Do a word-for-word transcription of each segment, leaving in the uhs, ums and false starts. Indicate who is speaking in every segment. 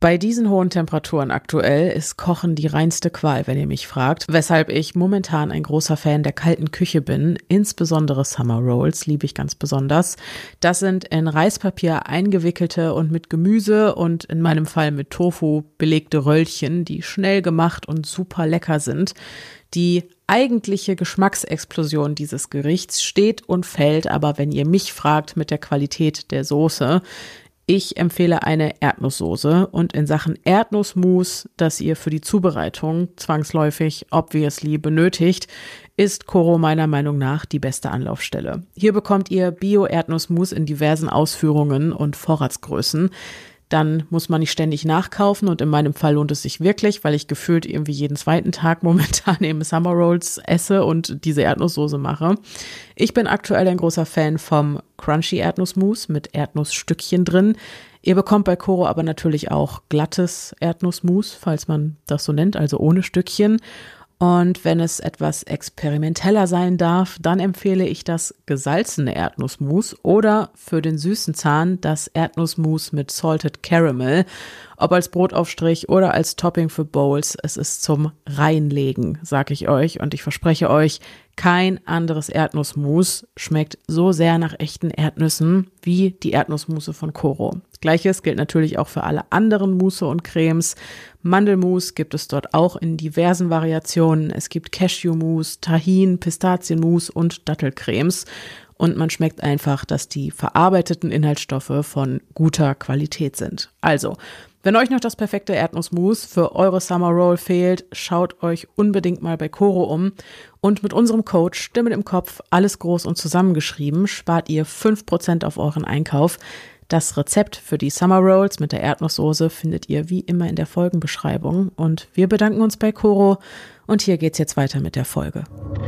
Speaker 1: Bei diesen hohen Temperaturen aktuell ist Kochen die reinste Qual, wenn ihr mich fragt, weshalb ich momentan ein großer Fan der kalten Küche bin. Insbesondere Summer Rolls liebe ich ganz besonders. Das sind in Reispapier eingewickelte und mit Gemüse und in meinem Fall mit Tofu belegte Röllchen, die schnell gemacht und super lecker sind. Die eigentliche Geschmacksexplosion dieses Gerichts steht und fällt aber, wenn ihr mich fragt, mit der Qualität der Soße. Ich empfehle eine Erdnusssoße und in Sachen Erdnussmus, das ihr für die Zubereitung zwangsläufig obviously benötigt, ist Koro meiner Meinung nach die beste Anlaufstelle. Hier bekommt ihr Bio-Erdnussmus in diversen Ausführungen und Vorratsgrößen. Dann muss man nicht ständig nachkaufen und in meinem Fall lohnt es sich wirklich, weil ich gefühlt irgendwie jeden zweiten Tag momentan eben Summer Rolls esse und diese Erdnusssoße mache. Ich bin aktuell ein großer Fan vom Crunchy Erdnussmus mit Erdnussstückchen drin. Ihr bekommt bei Koro aber natürlich auch glattes Erdnussmus, falls man das so nennt, also ohne Stückchen. Und wenn es etwas experimenteller sein darf, dann empfehle ich das gesalzene Erdnussmus oder für den süßen Zahn das Erdnussmus mit Salted Caramel. Ob als Brotaufstrich oder als Topping für Bowls, es ist zum Reinlegen, sag ich euch. Und ich verspreche euch, kein anderes Erdnussmus schmeckt so sehr nach echten Erdnüssen wie die Erdnussmusse von Koro. Gleiches gilt natürlich auch für alle anderen Musse und Cremes. Mandelmus gibt es dort auch in diversen Variationen. Es gibt Cashewmus, Tahin, Pistazienmus und Dattelcremes. Und man schmeckt einfach, dass die verarbeiteten Inhaltsstoffe von guter Qualität sind. Also, wenn euch noch das perfekte Erdnussmus für eure Summer Roll fehlt, schaut euch unbedingt mal bei Koro um. Und mit unserem Code Stimmen im Kopf, alles groß und zusammengeschrieben, spart ihr fünf Prozent auf euren Einkauf. Das Rezept für die Summer Rolls mit der Erdnusssoße findet ihr wie immer in der Folgenbeschreibung. Und wir bedanken uns bei Koro und hier geht's jetzt weiter mit der Folge.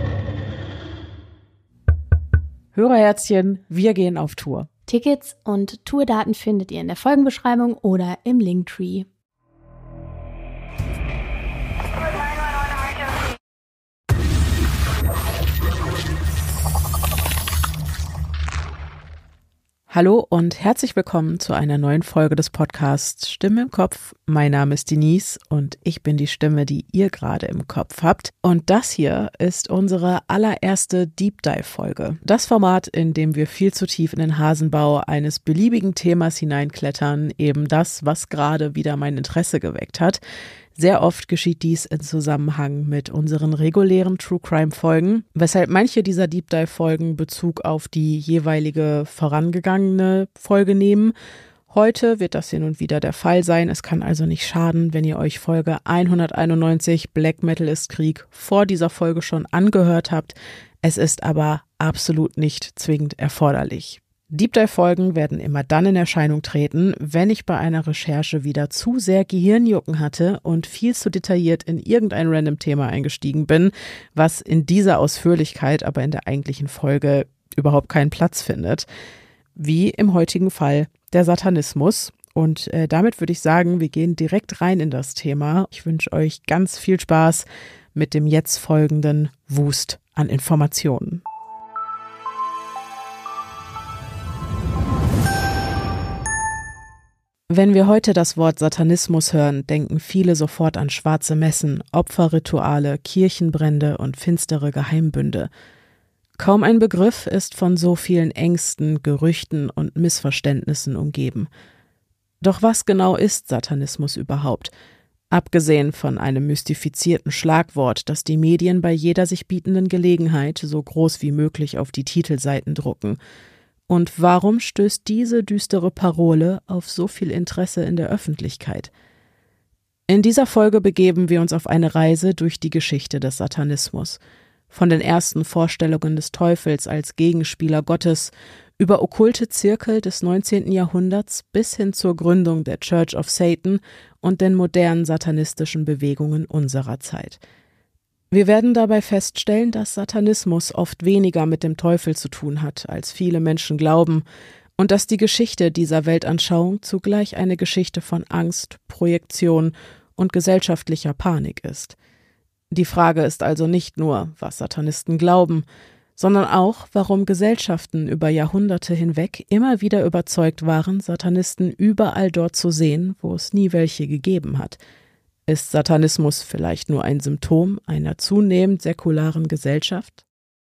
Speaker 1: Hörerherzchen, wir gehen auf Tour.
Speaker 2: Tickets und Tourdaten findet ihr in der Folgenbeschreibung oder im Linktree.
Speaker 1: Hallo und herzlich willkommen zu einer neuen Folge des Podcasts Stimme im Kopf. Mein Name ist Denise und ich bin die Stimme, die ihr gerade im Kopf habt. Und das hier ist unsere allererste Deep Dive Folge. Das Format, in dem wir viel zu tief in den Hasenbau eines beliebigen Themas hineinklettern, eben das, was gerade wieder mein Interesse geweckt hat. Sehr oft geschieht dies in Zusammenhang mit unseren regulären True Crime Folgen, weshalb manche dieser Deep Dive Folgen Bezug auf die jeweilige vorangegangene Folge nehmen. Heute wird das hin und wieder der Fall sein. Es kann also nicht schaden, wenn ihr euch Folge hunderteinundneunzig Black Metal ist Krieg vor dieser Folge schon angehört habt. Es ist aber absolut nicht zwingend erforderlich. Deep Dive Folgen werden immer dann in Erscheinung treten, wenn ich bei einer Recherche wieder zu sehr Gehirnjucken hatte und viel zu detailliert in irgendein random Thema eingestiegen bin, was in dieser Ausführlichkeit aber in der eigentlichen Folge überhaupt keinen Platz findet. Wie im heutigen Fall der Satanismus. Und äh, damit würde ich sagen, wir gehen direkt rein in das Thema. Ich wünsche euch ganz viel Spaß mit dem jetzt folgenden Wust an Informationen. Wenn wir heute das Wort Satanismus hören, denken viele sofort an schwarze Messen, Opferrituale, Kirchenbrände und finstere Geheimbünde. Kaum ein Begriff ist von so vielen Ängsten, Gerüchten und Missverständnissen umgeben. Doch was genau ist Satanismus überhaupt? Abgesehen von einem mystifizierten Schlagwort, das die Medien bei jeder sich bietenden Gelegenheit so groß wie möglich auf die Titelseiten drucken. Und warum stößt diese düstere Parole auf so viel Interesse in der Öffentlichkeit? In dieser Folge begeben wir uns auf eine Reise durch die Geschichte des Satanismus. Von den ersten Vorstellungen des Teufels als Gegenspieler Gottes über okkulte Zirkel des neunzehnten Jahrhunderts bis hin zur Gründung der Church of Satan und den modernen satanistischen Bewegungen unserer Zeit. Wir werden dabei feststellen, dass Satanismus oft weniger mit dem Teufel zu tun hat, als viele Menschen glauben, und dass die Geschichte dieser Weltanschauung zugleich eine Geschichte von Angst, Projektion und gesellschaftlicher Panik ist. Die Frage ist also nicht nur, was Satanisten glauben, sondern auch, warum Gesellschaften über Jahrhunderte hinweg immer wieder überzeugt waren, Satanisten überall dort zu sehen, wo es nie welche gegeben hat. Ist Satanismus vielleicht nur ein Symptom einer zunehmend säkularen Gesellschaft?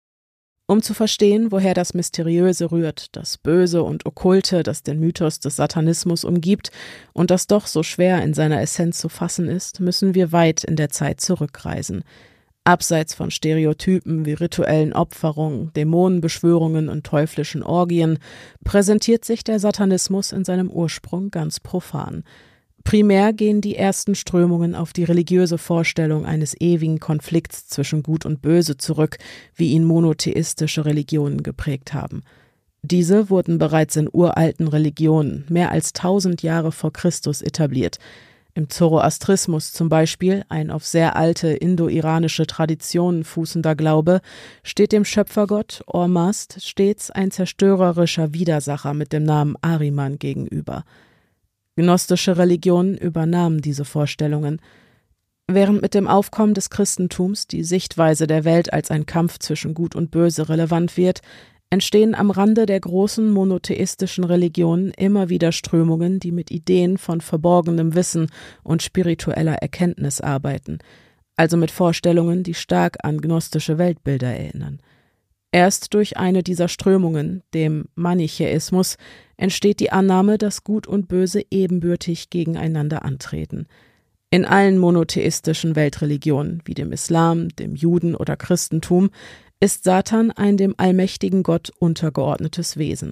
Speaker 1: Um zu verstehen, woher das Mysteriöse rührt, das Böse und Okkulte, das den Mythos des Satanismus umgibt und das doch so schwer in seiner Essenz zu fassen ist, müssen wir weit in der Zeit zurückreisen. Abseits von Stereotypen wie rituellen Opferungen, Dämonenbeschwörungen und teuflischen Orgien präsentiert sich der Satanismus in seinem Ursprung ganz profan. Primär gehen die ersten Strömungen auf die religiöse Vorstellung eines ewigen Konflikts zwischen Gut und Böse zurück, wie ihn monotheistische Religionen geprägt haben. Diese wurden bereits in uralten Religionen mehr als tausend Jahre vor Christus etabliert. Im Zoroastrismus zum Beispiel, ein auf sehr alte indo-iranische Traditionen fußender Glaube, steht dem Schöpfergott Ormazd stets ein zerstörerischer Widersacher mit dem Namen Ahriman gegenüber. Gnostische Religionen übernahmen diese Vorstellungen. Während mit dem Aufkommen des Christentums die Sichtweise der Welt als ein Kampf zwischen Gut und Böse relevant wird, entstehen am Rande der großen monotheistischen Religionen immer wieder Strömungen, die mit Ideen von verborgenem Wissen und spiritueller Erkenntnis arbeiten, also mit Vorstellungen, die stark an gnostische Weltbilder erinnern. Erst durch eine dieser Strömungen, dem Manichäismus, entsteht die Annahme, dass Gut und Böse ebenbürtig gegeneinander antreten. In allen monotheistischen Weltreligionen, wie dem Islam, dem Juden- oder Christentum, ist Satan ein dem allmächtigen Gott untergeordnetes Wesen.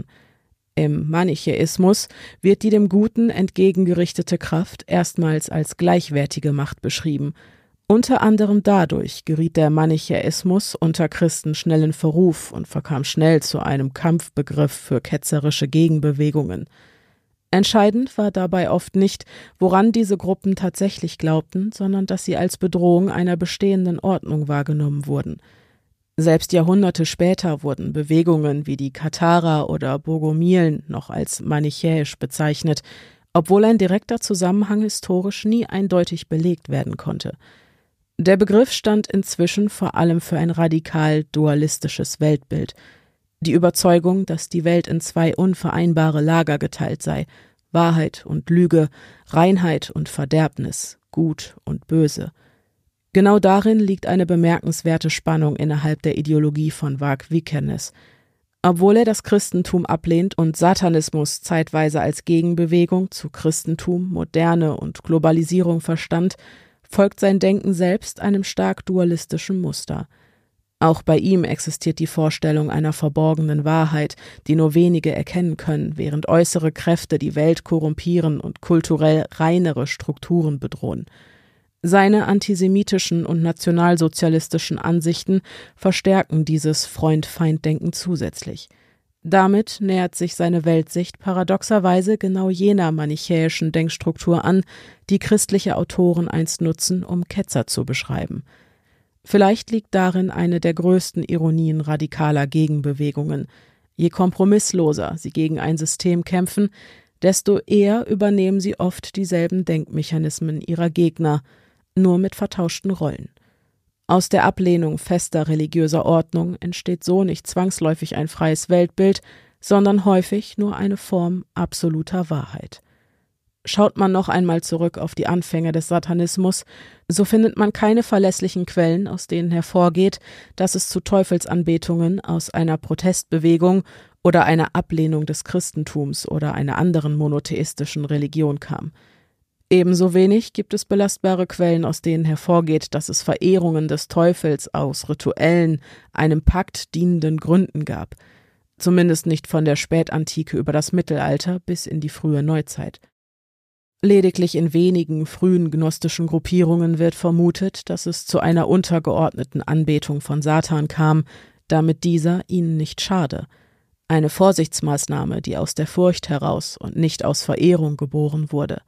Speaker 1: Im Manichäismus wird die dem Guten entgegengerichtete Kraft erstmals als gleichwertige Macht beschrieben. Unter anderem dadurch geriet der Manichäismus unter Christen schnell in Verruf und verkam schnell zu einem Kampfbegriff für ketzerische Gegenbewegungen. Entscheidend war dabei oft nicht, woran diese Gruppen tatsächlich glaubten, sondern dass sie als Bedrohung einer bestehenden Ordnung wahrgenommen wurden. Selbst Jahrhunderte später wurden Bewegungen wie die Katharer oder Bogomilen noch als manichäisch bezeichnet, obwohl ein direkter Zusammenhang historisch nie eindeutig belegt werden konnte. Der Begriff stand inzwischen vor allem für ein radikal dualistisches Weltbild. Die Überzeugung, dass die Welt in zwei unvereinbare Lager geteilt sei, Wahrheit und Lüge, Reinheit und Verderbnis, Gut und Böse. Genau darin liegt eine bemerkenswerte Spannung innerhalb der Ideologie von Vagh Vikernes. Obwohl er das Christentum ablehnt und Satanismus zeitweise als Gegenbewegung zu Christentum, Moderne und Globalisierung verstand, folgt sein Denken selbst einem stark dualistischen Muster. Auch bei ihm existiert die Vorstellung einer verborgenen Wahrheit, die nur wenige erkennen können, während äußere Kräfte die Welt korrumpieren und kulturell reinere Strukturen bedrohen. Seine antisemitischen und nationalsozialistischen Ansichten verstärken dieses Freund-Feind-Denken zusätzlich. Damit nähert sich seine Weltsicht paradoxerweise genau jener manichäischen Denkstruktur an, die christliche Autoren einst nutzen, um Ketzer zu beschreiben. Vielleicht liegt darin eine der größten Ironien radikaler Gegenbewegungen. Je kompromissloser sie gegen ein System kämpfen, desto eher übernehmen sie oft dieselben Denkmechanismen ihrer Gegner, nur mit vertauschten Rollen. Aus der Ablehnung fester religiöser Ordnung entsteht so nicht zwangsläufig ein freies Weltbild, sondern häufig nur eine Form absoluter Wahrheit. Schaut man noch einmal zurück auf die Anfänge des Satanismus, so findet man keine verlässlichen Quellen, aus denen hervorgeht, dass es zu Teufelsanbetungen aus einer Protestbewegung oder einer Ablehnung des Christentums oder einer anderen monotheistischen Religion kam. Ebenso wenig gibt es belastbare Quellen, aus denen hervorgeht, dass es Verehrungen des Teufels aus rituellen, einem Pakt dienenden Gründen gab. Zumindest nicht von der Spätantike über das Mittelalter bis in die frühe Neuzeit. Lediglich in wenigen frühen gnostischen Gruppierungen wird vermutet, dass es zu einer untergeordneten Anbetung von Satan kam, damit dieser ihnen nicht schade. Eine Vorsichtsmaßnahme, die aus der Furcht heraus und nicht aus Verehrung geboren wurde.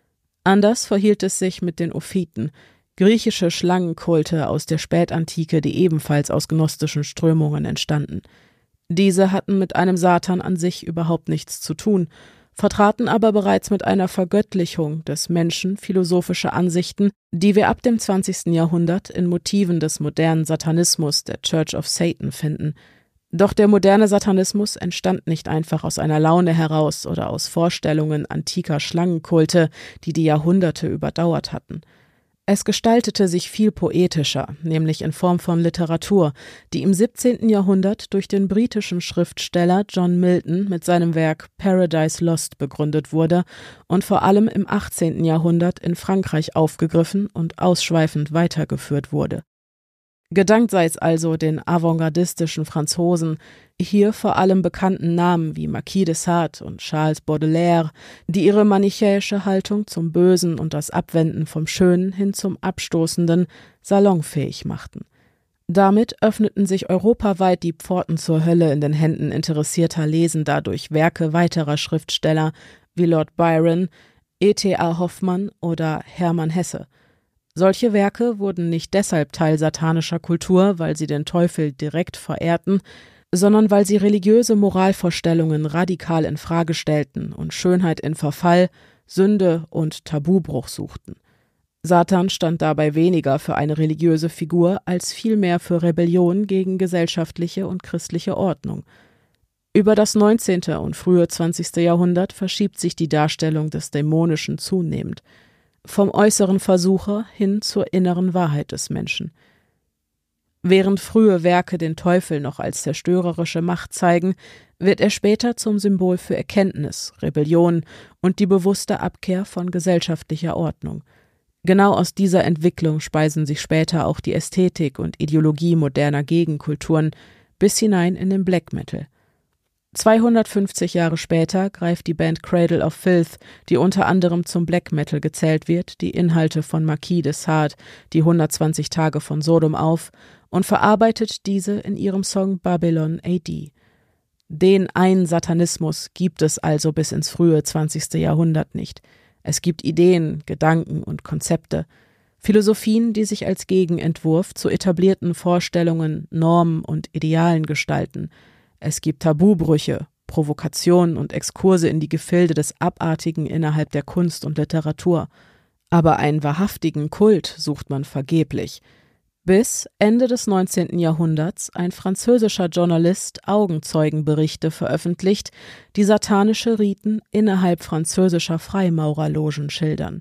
Speaker 1: Anders verhielt es sich mit den Ophiten, griechische Schlangenkulte aus der Spätantike, die ebenfalls aus gnostischen Strömungen entstanden. Diese hatten mit einem Satan an sich überhaupt nichts zu tun, vertraten aber bereits mit einer Vergöttlichung des Menschen philosophische Ansichten, die wir ab dem zwanzigsten Jahrhundert in Motiven des modernen Satanismus der Church of Satan finden. Doch der moderne Satanismus entstand nicht einfach aus einer Laune heraus oder aus Vorstellungen antiker Schlangenkulte, die die Jahrhunderte überdauert hatten. Es gestaltete sich viel poetischer, nämlich in Form von Literatur, die im siebzehnten Jahrhundert durch den britischen Schriftsteller John Milton mit seinem Werk Paradise Lost begründet wurde und vor allem im achtzehnten Jahrhundert in Frankreich aufgegriffen und ausschweifend weitergeführt wurde. Gedankt sei es also den avantgardistischen Franzosen, hier vor allem bekannten Namen wie Marquis de Sade und Charles Baudelaire, die ihre manichäische Haltung zum Bösen und das Abwenden vom Schönen hin zum Abstoßenden salonfähig machten. Damit öffneten sich europaweit die Pforten zur Hölle in den Händen interessierter Lesender durch Werke weiterer Schriftsteller wie Lord Byron, E T A Hoffmann oder Hermann Hesse. Solche Werke wurden nicht deshalb Teil satanischer Kultur, weil sie den Teufel direkt verehrten, sondern weil sie religiöse Moralvorstellungen radikal in Frage stellten und Schönheit in Verfall, Sünde und Tabubruch suchten. Satan stand dabei weniger für eine religiöse Figur als vielmehr für Rebellion gegen gesellschaftliche und christliche Ordnung. Über das neunzehnte und frühe zwanzigste Jahrhundert verschiebt sich die Darstellung des Dämonischen zunehmend. Vom äußeren Versucher hin zur inneren Wahrheit des Menschen. Während frühe Werke den Teufel noch als zerstörerische Macht zeigen, wird er später zum Symbol für Erkenntnis, Rebellion und die bewusste Abkehr von gesellschaftlicher Ordnung. Genau aus dieser Entwicklung speisen sich später auch die Ästhetik und Ideologie moderner Gegenkulturen bis hinein in den Black Metal. zweihundertfünfzig Jahre später greift die Band Cradle of Filth, die unter anderem zum Black Metal gezählt wird, die Inhalte von Marquis de Sade, die hundertzwanzig Tage von Sodom auf und verarbeitet diese in ihrem Song Babylon A D. Den einen Satanismus gibt es also bis ins frühe zwanzigste Jahrhundert nicht. Es gibt Ideen, Gedanken und Konzepte, Philosophien, die sich als Gegenentwurf zu etablierten Vorstellungen, Normen und Idealen gestalten. Es gibt Tabubrüche, Provokationen und Exkurse in die Gefilde des Abartigen innerhalb der Kunst und Literatur. Aber einen wahrhaftigen Kult sucht man vergeblich. Bis Ende des neunzehnten Jahrhunderts ein französischer Journalist Augenzeugenberichte veröffentlicht, die satanische Riten innerhalb französischer Freimaurerlogen schildern.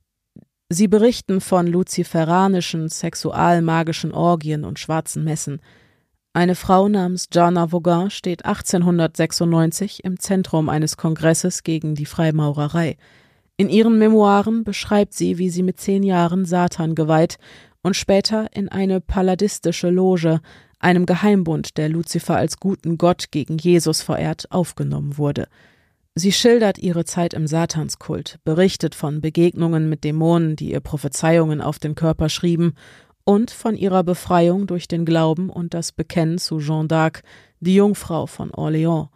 Speaker 1: Sie berichten von luziferanischen, sexualmagischen Orgien und schwarzen Messen. Eine Frau namens Jana Vaughan steht achtzehnhundertsechsundneunzig im Zentrum eines Kongresses gegen die Freimaurerei. In ihren Memoiren beschreibt sie, wie sie mit zehn Jahren Satan geweiht und später in eine palladistische Loge, einem Geheimbund, der Luzifer als guten Gott gegen Jesus verehrt, aufgenommen wurde. Sie schildert ihre Zeit im Satanskult, berichtet von Begegnungen mit Dämonen, die ihr Prophezeiungen auf den Körper schrieben, und von ihrer Befreiung durch den Glauben und das Bekennen zu Jeanne d'Arc, die Jungfrau von Orléans.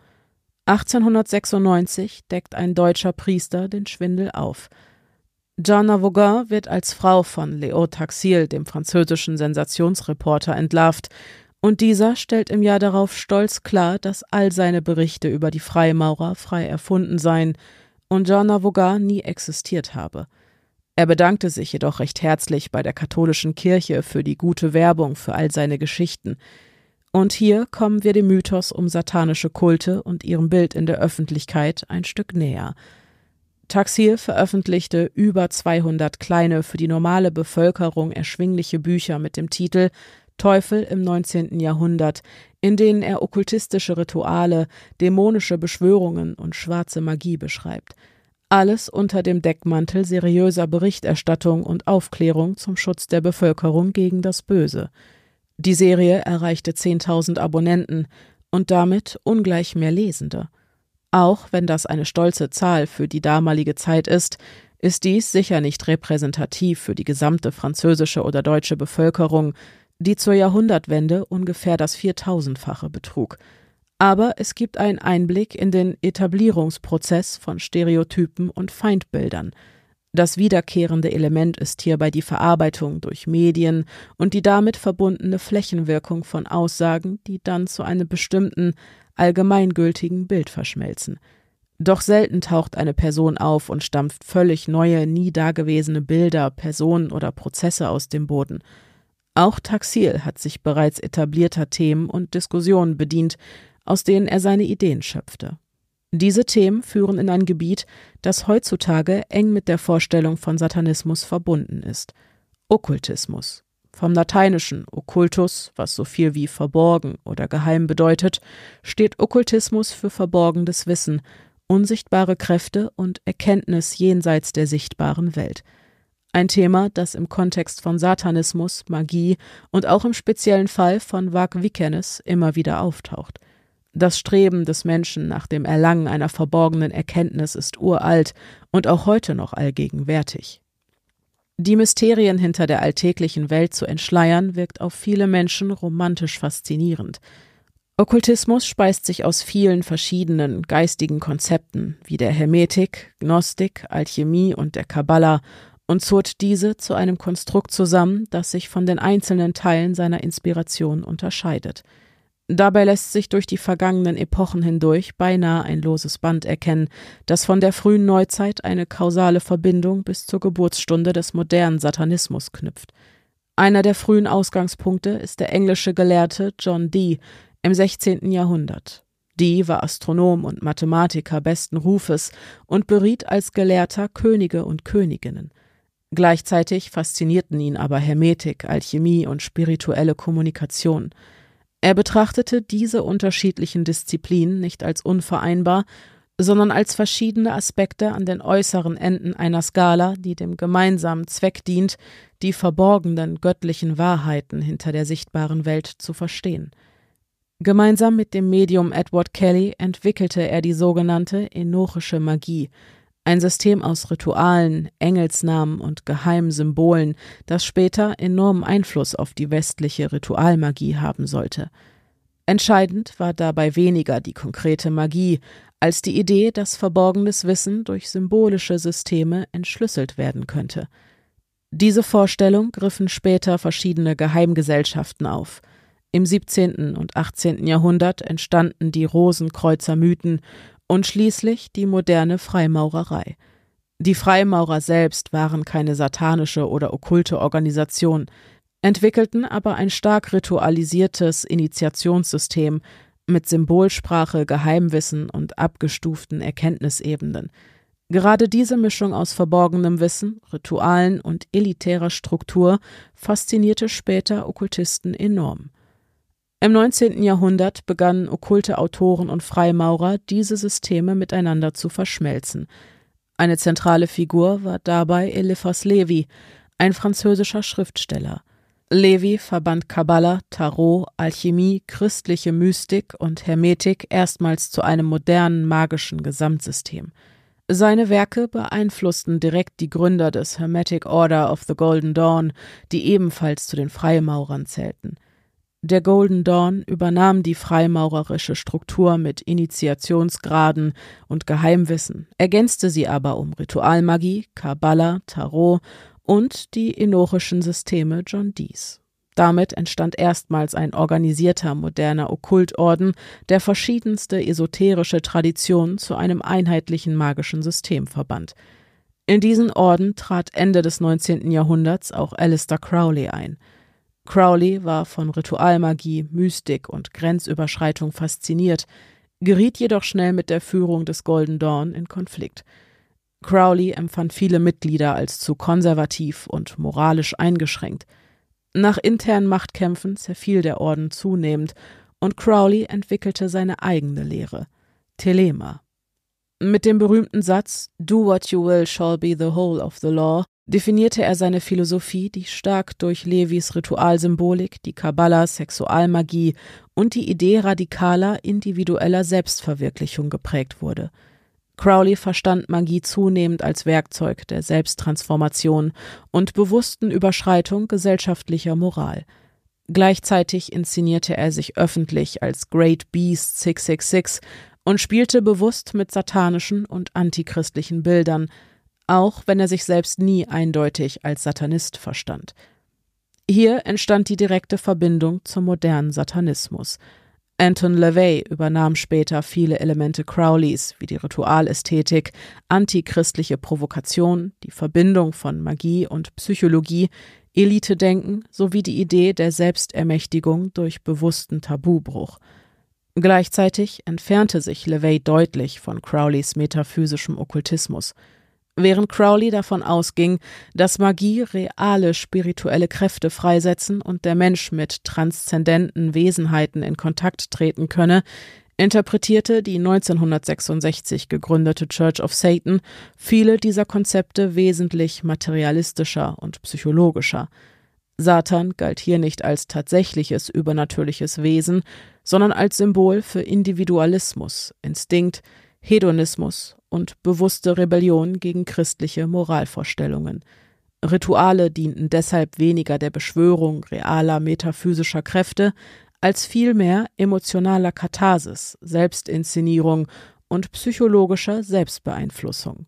Speaker 1: achtzehnhundertsechsundneunzig deckt ein deutscher Priester den Schwindel auf. Jana Vaughan wird als Frau von Léo Taxil, dem französischen Sensationsreporter, entlarvt, und dieser stellt im Jahr darauf stolz klar, dass all seine Berichte über die Freimaurer frei erfunden seien und Jana Vaughan nie existiert habe. Er bedankte sich jedoch recht herzlich bei der katholischen Kirche für die gute Werbung für all seine Geschichten. Und hier kommen wir dem Mythos um satanische Kulte und ihrem Bild in der Öffentlichkeit ein Stück näher. Taxil veröffentlichte über zweihundert kleine, für die normale Bevölkerung erschwingliche Bücher mit dem Titel Teufel im neunzehnten Jahrhundert, in denen er okkultistische Rituale, dämonische Beschwörungen und schwarze Magie beschreibt. Alles unter dem Deckmantel seriöser Berichterstattung und Aufklärung zum Schutz der Bevölkerung gegen das Böse. Die Serie erreichte zehntausend Abonnenten und damit ungleich mehr Lesende. Auch wenn das eine stolze Zahl für die damalige Zeit ist, ist dies sicher nicht repräsentativ für die gesamte französische oder deutsche Bevölkerung, die zur Jahrhundertwende ungefähr das viertausendfache betrug. Aber es gibt einen Einblick in den Etablierungsprozess von Stereotypen und Feindbildern. Das wiederkehrende Element ist hierbei die Verarbeitung durch Medien und die damit verbundene Flächenwirkung von Aussagen, die dann zu einem bestimmten, allgemeingültigen Bild verschmelzen. Doch selten taucht eine Person auf und stampft völlig neue, nie dagewesene Bilder, Personen oder Prozesse aus dem Boden. Auch Taxil hat sich bereits etablierter Themen und Diskussionen bedient, aus denen er seine Ideen schöpfte. Diese Themen führen in ein Gebiet, das heutzutage eng mit der Vorstellung von Satanismus verbunden ist: Okkultismus. Vom lateinischen occultus, was so viel wie verborgen oder geheim bedeutet, steht Okkultismus für verborgenes Wissen, unsichtbare Kräfte und Erkenntnis jenseits der sichtbaren Welt. Ein Thema, das im Kontext von Satanismus, Magie und auch im speziellen Fall von Vak Vikernes immer wieder auftaucht. Das Streben des Menschen nach dem Erlangen einer verborgenen Erkenntnis ist uralt und auch heute noch allgegenwärtig. Die Mysterien hinter der alltäglichen Welt zu entschleiern, wirkt auf viele Menschen romantisch faszinierend. Okkultismus speist sich aus vielen verschiedenen geistigen Konzepten, wie der Hermetik, Gnostik, Alchemie und der Kabbala, und zurrt diese zu einem Konstrukt zusammen, das sich von den einzelnen Teilen seiner Inspiration unterscheidet. Dabei lässt sich durch die vergangenen Epochen hindurch beinahe ein loses Band erkennen, das von der frühen Neuzeit eine kausale Verbindung bis zur Geburtsstunde des modernen Satanismus knüpft. Einer der frühen Ausgangspunkte ist der englische Gelehrte John Dee im sechzehnten Jahrhundert. Dee war Astronom und Mathematiker besten Rufes und beriet als Gelehrter Könige und Königinnen. Gleichzeitig faszinierten ihn aber Hermetik, Alchemie und spirituelle Kommunikation. Er betrachtete diese unterschiedlichen Disziplinen nicht als unvereinbar, sondern als verschiedene Aspekte an den äußeren Enden einer Skala, die dem gemeinsamen Zweck dient, die verborgenen göttlichen Wahrheiten hinter der sichtbaren Welt zu verstehen. Gemeinsam mit dem Medium Edward Kelly entwickelte er die sogenannte enochische Magie, ein System aus Ritualen, Engelsnamen und geheimen Symbolen, das später enormen Einfluss auf die westliche Ritualmagie haben sollte. Entscheidend war dabei weniger die konkrete Magie, als die Idee, dass verborgenes Wissen durch symbolische Systeme entschlüsselt werden könnte. Diese Vorstellung griffen später verschiedene Geheimgesellschaften auf. Im siebzehnten und achtzehnten Jahrhundert entstanden die Rosenkreuzer-Mythen und schließlich die moderne Freimaurerei. Die Freimaurer selbst waren keine satanische oder okkulte Organisation, entwickelten aber ein stark ritualisiertes Initiationssystem mit Symbolsprache, Geheimwissen und abgestuften Erkenntnisebenen. Gerade diese Mischung aus verborgenem Wissen, Ritualen und elitärer Struktur faszinierte später Okkultisten enorm. Im neunzehnten Jahrhundert begannen okkulte Autoren und Freimaurer, diese Systeme miteinander zu verschmelzen. Eine zentrale Figur war dabei Eliphas Levi, ein französischer Schriftsteller. Levi verband Kabbala, Tarot, Alchemie, christliche Mystik und Hermetik erstmals zu einem modernen magischen Gesamtsystem. Seine Werke beeinflussten direkt die Gründer des Hermetic Order of the Golden Dawn, die ebenfalls zu den Freimaurern zählten. Der Golden Dawn übernahm die freimaurerische Struktur mit Initiationsgraden und Geheimwissen, ergänzte sie aber um Ritualmagie, Kabbala, Tarot und die enochischen Systeme John Dees. Damit entstand erstmals ein organisierter, moderner Okkultorden, der verschiedenste esoterische Traditionen zu einem einheitlichen magischen System verband. In diesen Orden trat Ende des neunzehnten Jahrhunderts auch Aleister Crowley ein. Crowley war von Ritualmagie, Mystik und Grenzüberschreitung fasziniert, geriet jedoch schnell mit der Führung des Golden Dawn in Konflikt. Crowley empfand viele Mitglieder als zu konservativ und moralisch eingeschränkt. Nach internen Machtkämpfen zerfiel der Orden zunehmend und Crowley entwickelte seine eigene Lehre, Thelema. Mit dem berühmten Satz „Do what you will shall be the whole of the law“ definierte er seine Philosophie, die stark durch Levis Ritualsymbolik, die Kabbala, Sexualmagie und die Idee radikaler, individueller Selbstverwirklichung geprägt wurde. Crowley verstand Magie zunehmend als Werkzeug der Selbsttransformation und bewussten Überschreitung gesellschaftlicher Moral. Gleichzeitig inszenierte er sich öffentlich als Great Beast sechs sechs sechs und spielte bewusst mit satanischen und antichristlichen Bildern, auch wenn er sich selbst nie eindeutig als Satanist verstand. Hier entstand die direkte Verbindung zum modernen Satanismus. Anton LaVey übernahm später viele Elemente Crowleys, wie die Ritualästhetik, antichristliche Provokation, die Verbindung von Magie und Psychologie, Elitedenken sowie die Idee der Selbstermächtigung durch bewussten Tabubruch. Gleichzeitig entfernte sich LaVey deutlich von Crowleys metaphysischem Okkultismus. Während Crowley davon ausging, dass Magie reale spirituelle Kräfte freisetzen und der Mensch mit transzendenten Wesenheiten in Kontakt treten könne, interpretierte die neunzehnhundertsechsundsechzig gegründete Church of Satan viele dieser Konzepte wesentlich materialistischer und psychologischer. Satan galt hier nicht als tatsächliches übernatürliches Wesen, sondern als Symbol für Individualismus, Instinkt, Hedonismus und bewusste Rebellion gegen christliche Moralvorstellungen. Rituale dienten deshalb weniger der Beschwörung realer metaphysischer Kräfte, als vielmehr emotionaler Katharsis, Selbstinszenierung und psychologischer Selbstbeeinflussung.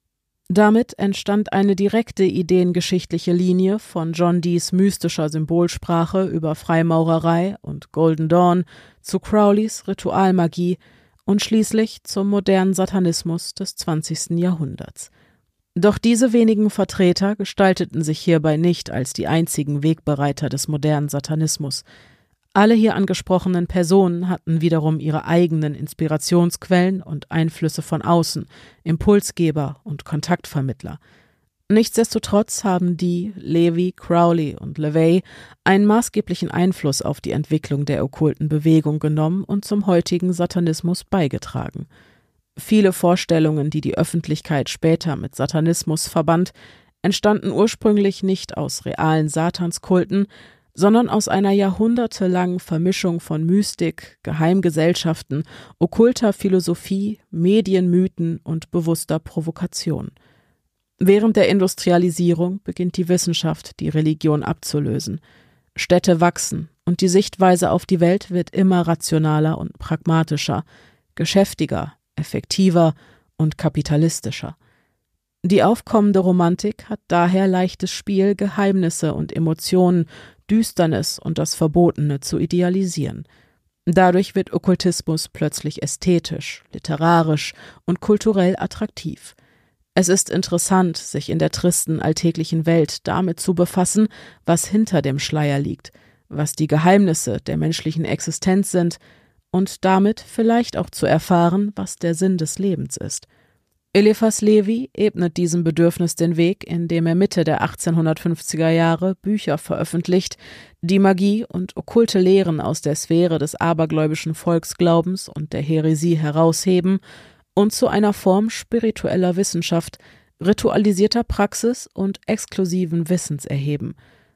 Speaker 1: Damit entstand eine direkte ideengeschichtliche Linie von John Dees mystischer Symbolsprache über Freimaurerei und Golden Dawn zu Crowleys Ritualmagie und schließlich zum modernen Satanismus des zwanzigsten Jahrhunderts. Doch diese wenigen Vertreter gestalteten sich hierbei nicht als die einzigen Wegbereiter des modernen Satanismus. Alle hier angesprochenen Personen hatten wiederum ihre eigenen Inspirationsquellen und Einflüsse von außen, Impulsgeber und Kontaktvermittler. Nichtsdestotrotz haben die, Levi, Crowley und LaVey, einen maßgeblichen Einfluss auf die Entwicklung der okkulten Bewegung genommen und zum heutigen Satanismus beigetragen. Viele Vorstellungen, die die Öffentlichkeit später mit Satanismus verband, entstanden ursprünglich nicht aus realen Satanskulten, sondern aus einer jahrhundertelangen Vermischung von Mystik, Geheimgesellschaften, okkulter Philosophie, Medienmythen und bewusster Provokation. Während der Industrialisierung beginnt die Wissenschaft, die Religion abzulösen. Städte wachsen und die Sichtweise auf die Welt wird immer rationaler und pragmatischer, geschäftiger, effektiver und kapitalistischer. Die aufkommende Romantik hat daher leichtes Spiel, Geheimnisse und Emotionen, Düsternis und das Verbotene zu idealisieren. Dadurch wird Okkultismus plötzlich ästhetisch, literarisch und kulturell attraktiv. Es ist interessant, sich in der tristen alltäglichen Welt damit zu befassen, was hinter dem Schleier liegt, was die Geheimnisse der menschlichen Existenz sind und damit vielleicht auch zu erfahren, was der Sinn des Lebens ist. Eliphas Levi ebnet diesem Bedürfnis den Weg, indem er Mitte der achtzehnhundertfünfziger Jahre Bücher veröffentlicht, die Magie und okkulte Lehren aus der Sphäre des abergläubischen Volksglaubens und der Häresie herausheben und zu einer Form spiritueller Wissenschaft, ritualisierter Praxis und exklusiven Wissens erheben.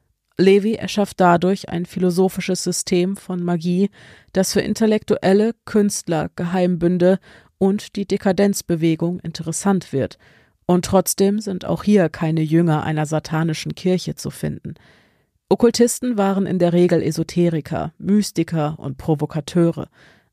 Speaker 1: Levi erschafft dadurch ein philosophisches System von Magie, das für Intellektuelle, Künstler, Geheimbünde und die Dekadenzbewegung interessant wird. Und trotzdem sind auch hier keine Jünger einer satanischen Kirche zu finden. Okkultisten waren in der Regel Esoteriker, Mystiker und Provokateure.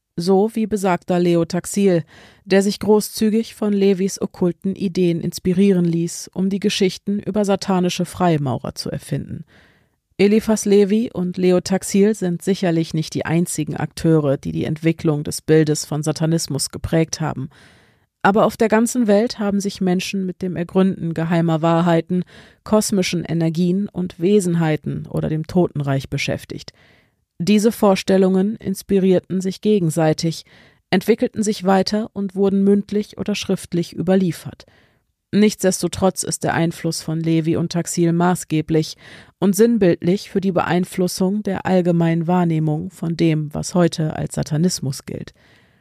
Speaker 1: So wie besagter Leo Taxil, der sich großzügig von Levis okkulten Ideen inspirieren ließ, um die Geschichten über satanische Freimaurer zu erfinden. Eliphas Levi und Leo Taxil sind sicherlich nicht die einzigen Akteure, die die Entwicklung des Bildes von Satanismus geprägt haben. Aber auf der ganzen Welt haben sich Menschen mit dem Ergründen geheimer Wahrheiten, kosmischen Energien und Wesenheiten oder dem Totenreich beschäftigt. Diese Vorstellungen inspirierten sich gegenseitig, entwickelten sich weiter und wurden mündlich oder schriftlich überliefert. Nichtsdestotrotz ist der Einfluss von Levi und Taxil maßgeblich und sinnbildlich für die Beeinflussung der allgemeinen Wahrnehmung von dem, was heute als Satanismus gilt.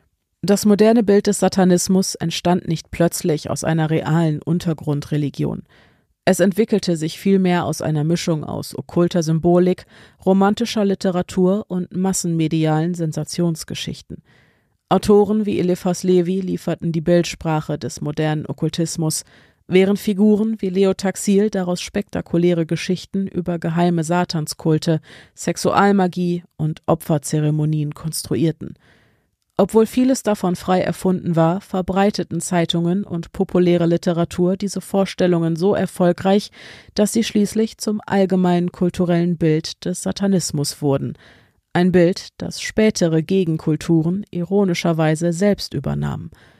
Speaker 1: Das moderne Bild des Satanismus entstand nicht plötzlich aus einer realen Untergrundreligion. Es entwickelte sich vielmehr aus einer Mischung aus okkulter Symbolik, romantischer Literatur und massenmedialen Sensationsgeschichten. Autoren wie Eliphas Levi lieferten die Bildsprache des modernen Okkultismus, während Figuren wie Leo Taxil daraus spektakuläre Geschichten über geheime Satanskulte, Sexualmagie und Opferzeremonien konstruierten. Obwohl vieles davon frei erfunden war, verbreiteten Zeitungen und populäre Literatur diese Vorstellungen so erfolgreich, dass sie schließlich zum allgemeinen kulturellen Bild des Satanismus wurden. Ein Bild, das spätere Gegenkulturen ironischerweise selbst übernahmen.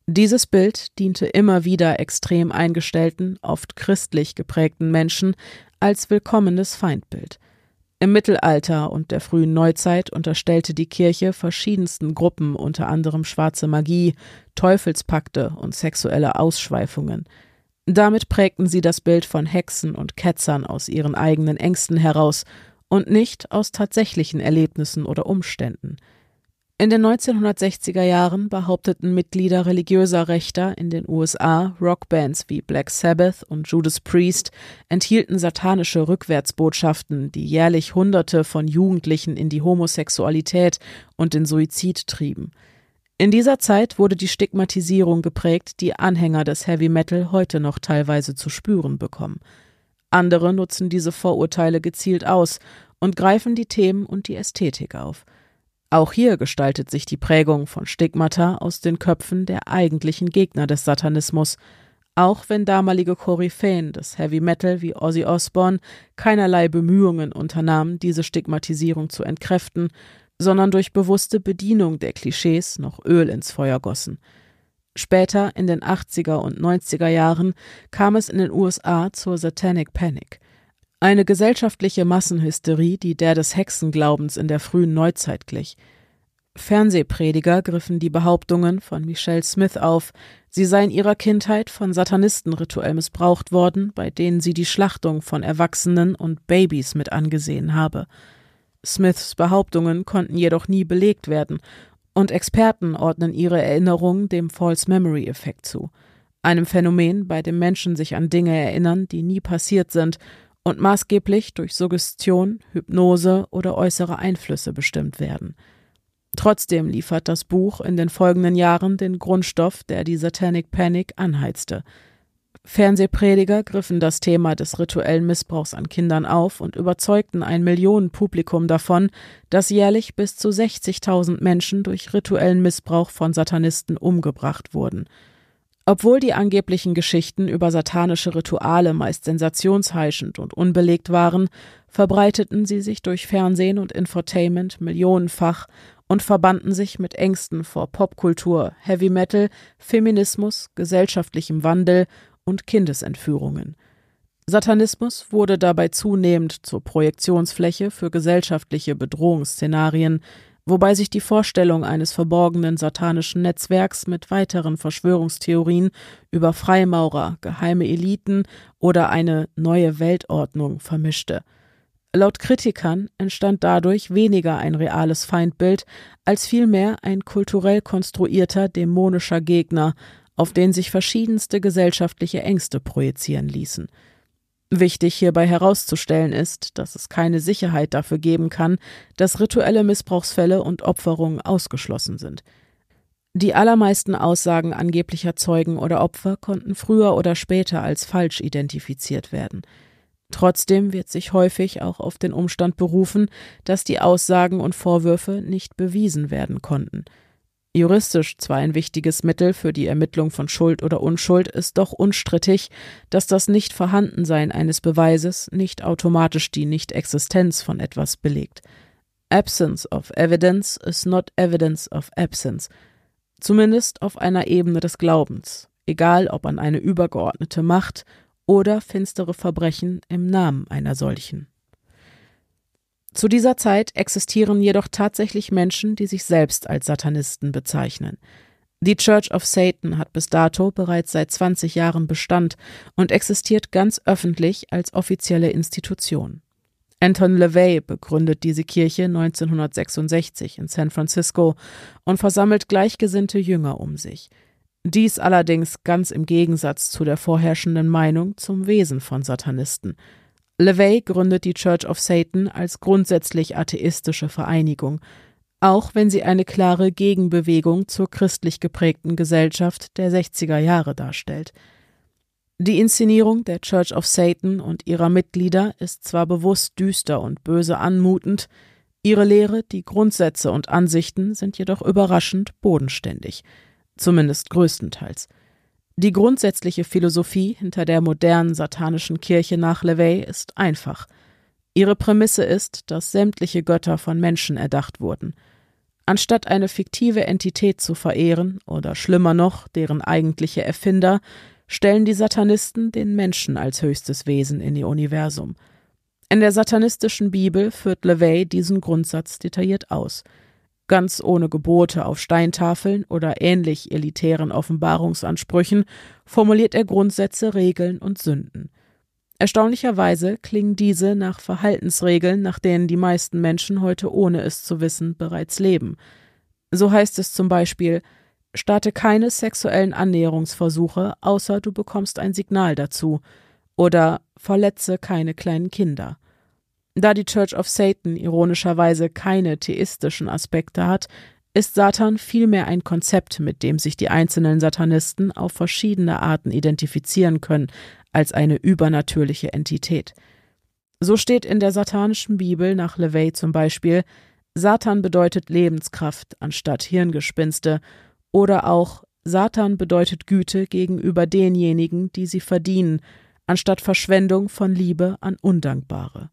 Speaker 1: Dieses Bild diente immer wieder extrem eingestellten, oft christlich geprägten Menschen als willkommenes Feindbild. Im Mittelalter und der frühen Neuzeit unterstellte die Kirche verschiedensten Gruppen unter anderem schwarze Magie, Teufelspakte und sexuelle Ausschweifungen. Damit prägten sie das Bild von Hexen und Ketzern aus ihren eigenen Ängsten heraus und nicht aus tatsächlichen Erlebnissen oder Umständen. In den neunzehnhundertsechziger Jahren behaupteten Mitglieder religiöser Rechter in den U S A, Rockbands wie Black Sabbath und Judas Priest enthielten satanische Rückwärtsbotschaften, die jährlich Hunderte von Jugendlichen in die Homosexualität und den Suizid trieben. In dieser Zeit wurde die Stigmatisierung geprägt, die Anhänger des Heavy Metal heute noch teilweise zu spüren bekommen. Andere nutzen diese Vorurteile gezielt aus und greifen die Themen und die Ästhetik auf. Auch hier gestaltet sich die Prägung von Stigmata aus den Köpfen der eigentlichen Gegner des Satanismus, auch wenn damalige Koryphäen des Heavy Metal wie Ozzy Osbourne keinerlei Bemühungen unternahmen, diese Stigmatisierung zu entkräften, sondern durch bewusste Bedienung der Klischees noch Öl ins Feuer gossen. Später, in den achtziger und neunziger Jahren, kam es in den U S A zur Satanic Panic. Eine gesellschaftliche Massenhysterie, die der des Hexenglaubens in der frühen Neuzeit glich. Fernsehprediger griffen die Behauptungen von Michelle Smith auf, sie sei in ihrer Kindheit von Satanisten rituell missbraucht worden, bei denen sie die Schlachtung von Erwachsenen und Babys mit angesehen habe. Smiths Behauptungen konnten jedoch nie belegt werden und Experten ordnen ihre Erinnerungen dem False-Memory-Effekt zu, einem Phänomen, bei dem Menschen sich an Dinge erinnern, die nie passiert sind und maßgeblich durch Suggestion, Hypnose oder äußere Einflüsse bestimmt werden. Trotzdem liefert das Buch in den folgenden Jahren den Grundstoff, der die Satanic Panic anheizte. Fernsehprediger griffen das Thema des rituellen Missbrauchs an Kindern auf und überzeugten ein Millionenpublikum davon, dass jährlich bis zu sechzigtausend Menschen durch rituellen Missbrauch von Satanisten umgebracht wurden. Obwohl die angeblichen Geschichten über satanische Rituale meist sensationsheischend und unbelegt waren, verbreiteten sie sich durch Fernsehen und Infotainment millionenfach und verbanden sich mit Ängsten vor Popkultur, Heavy Metal, Feminismus, gesellschaftlichem Wandel und Kindesentführungen. Satanismus wurde dabei zunehmend zur Projektionsfläche für gesellschaftliche Bedrohungsszenarien, wobei sich die Vorstellung eines verborgenen satanischen Netzwerks mit weiteren Verschwörungstheorien über Freimaurer, geheime Eliten oder eine neue Weltordnung vermischte. Laut Kritikern entstand dadurch weniger ein reales Feindbild, als vielmehr ein kulturell konstruierter dämonischer Gegner, auf den sich verschiedenste gesellschaftliche Ängste projizieren ließen. Wichtig hierbei herauszustellen ist, dass es keine Sicherheit dafür geben kann, dass rituelle Missbrauchsfälle und Opferungen ausgeschlossen sind. Die allermeisten Aussagen angeblicher Zeugen oder Opfer konnten früher oder später als falsch identifiziert werden. Trotzdem wird sich häufig auch auf den Umstand berufen, dass die Aussagen und Vorwürfe nicht bewiesen werden konnten. Juristisch zwar ein wichtiges Mittel für die Ermittlung von Schuld oder Unschuld, ist doch unstrittig, dass das Nichtvorhandensein eines Beweises nicht automatisch die Nichtexistenz von etwas belegt. Absence of evidence is not evidence of absence. Zumindest auf einer Ebene des Glaubens, egal ob an eine übergeordnete Macht oder finstere Verbrechen im Namen einer solchen. Zu dieser Zeit existieren jedoch tatsächlich Menschen, die sich selbst als Satanisten bezeichnen. Die Church of Satan hat bis dato bereits seit zwanzig Jahren Bestand und existiert ganz öffentlich als offizielle Institution. Anton LaVey begründet diese Kirche neunzehnhundertsechsundsechzig in San Francisco und versammelt gleichgesinnte Jünger um sich. Dies allerdings ganz im Gegensatz zu der vorherrschenden Meinung zum Wesen von Satanisten. LaVey gründet die Church of Satan als grundsätzlich atheistische Vereinigung, auch wenn sie eine klare Gegenbewegung zur christlich geprägten Gesellschaft der sechziger Jahre darstellt. Die Inszenierung der Church of Satan und ihrer Mitglieder ist zwar bewusst düster und böse anmutend, ihre Lehre, die Grundsätze und Ansichten sind jedoch überraschend bodenständig, zumindest größtenteils. Die grundsätzliche Philosophie hinter der modernen satanischen Kirche nach LaVey ist einfach. Ihre Prämisse ist, dass sämtliche Götter von Menschen erdacht wurden. Anstatt eine fiktive Entität zu verehren oder schlimmer noch, deren eigentliche Erfinder, stellen die Satanisten den Menschen als höchstes Wesen in ihr Universum. In der satanistischen Bibel führt LaVey diesen Grundsatz detailliert aus. Ganz ohne Gebote auf Steintafeln oder ähnlich elitären Offenbarungsansprüchen formuliert er Grundsätze, Regeln und Sünden. Erstaunlicherweise klingen diese nach Verhaltensregeln, nach denen die meisten Menschen heute ohne es zu wissen bereits leben. So heißt es zum Beispiel: Starte keine sexuellen Annäherungsversuche, außer du bekommst ein Signal dazu, oder verletze keine kleinen Kinder. Da die Church of Satan ironischerweise keine theistischen Aspekte hat, ist Satan vielmehr ein Konzept, mit dem sich die einzelnen Satanisten auf verschiedene Arten identifizieren können, als eine übernatürliche Entität. So steht in der satanischen Bibel nach LaVey zum Beispiel: Satan bedeutet Lebenskraft anstatt Hirngespinste, oder auch Satan bedeutet Güte gegenüber denjenigen, die sie verdienen, anstatt Verschwendung von Liebe an Undankbare.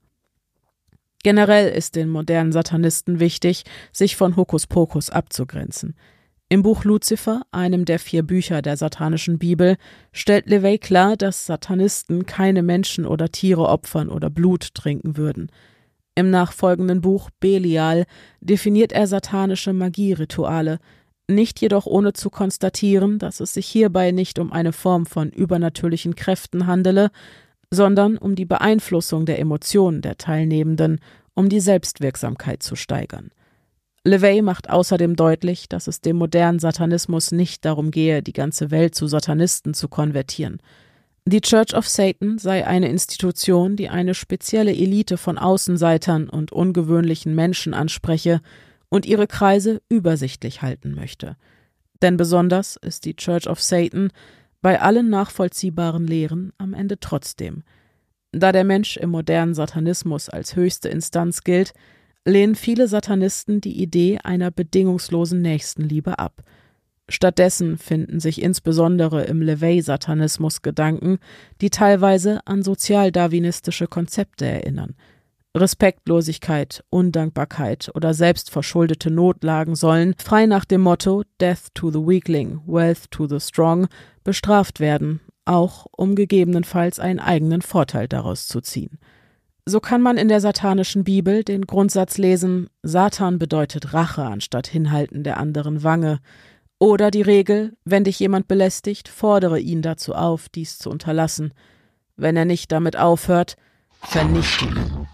Speaker 1: Generell ist den modernen Satanisten wichtig, sich von Hokuspokus abzugrenzen. Im Buch Luzifer, einem der vier Bücher der satanischen Bibel, stellt LaVey klar, dass Satanisten keine Menschen oder Tiere opfern oder Blut trinken würden. Im nachfolgenden Buch Belial definiert er satanische Magierituale, nicht jedoch ohne zu konstatieren, dass es sich hierbei nicht um eine Form von übernatürlichen Kräften handele, sondern um die Beeinflussung der Emotionen der Teilnehmenden, um die Selbstwirksamkeit zu steigern. LaVey macht außerdem deutlich, dass es dem modernen Satanismus nicht darum gehe, die ganze Welt zu Satanisten zu konvertieren. Die Church of Satan sei eine Institution, die eine spezielle Elite von Außenseitern und ungewöhnlichen Menschen anspreche und ihre Kreise übersichtlich halten möchte. Denn besonders ist die Church of Satan bei allen nachvollziehbaren Lehren am Ende trotzdem. Da der Mensch im modernen Satanismus als höchste Instanz gilt, lehnen viele Satanisten die Idee einer bedingungslosen Nächstenliebe ab. Stattdessen finden sich insbesondere im LaVey-Satanismus Gedanken, die teilweise an sozialdarwinistische Konzepte erinnern. Respektlosigkeit, Undankbarkeit oder selbstverschuldete Notlagen sollen, frei nach dem Motto Death to the Weakling, Wealth to the Strong, bestraft werden, auch um gegebenenfalls einen eigenen Vorteil daraus zu ziehen. So kann man in der satanischen Bibel den Grundsatz lesen: Satan bedeutet Rache anstatt Hinhalten der anderen Wange. Oder die Regel: Wenn dich jemand belästigt, fordere ihn dazu auf, dies zu unterlassen. Wenn er nicht damit aufhört, vernichte ihn.